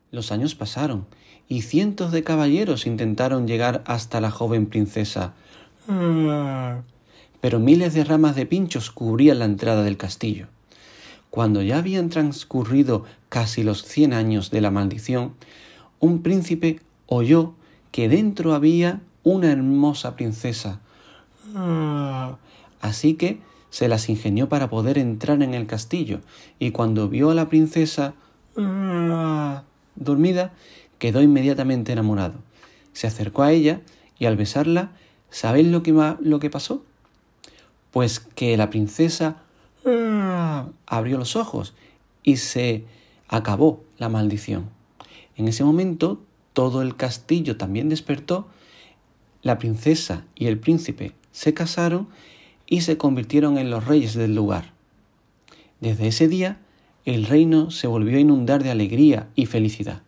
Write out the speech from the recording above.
Los años pasaron y cientos de caballeros intentaron llegar hasta la joven princesa. Pero miles de ramas de pinchos cubrían la entrada del castillo. Cuando ya habían transcurrido casi los 100 años de la maldición, un príncipe oyó que dentro había una hermosa princesa. Así que se las ingenió para poder entrar en el castillo, y cuando vio a la princesa dormida, quedó inmediatamente enamorado. Se acercó a ella y al besarla, ¿sabéis lo que pasó? Pues que la princesa abrió los ojos y se acabó la maldición. En ese momento todo el castillo también despertó, la princesa y el príncipe se casaron y se convirtieron en los reyes del lugar. Desde ese día, el reino se volvió a inundar de alegría y felicidad.